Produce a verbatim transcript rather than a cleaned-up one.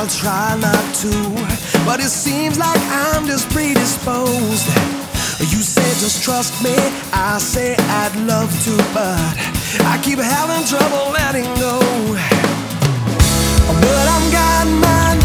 I'll try not to, but it seems like I'm just predisposed. You say just trust me, I say I'd love to, but I keep having trouble letting go. But I've got my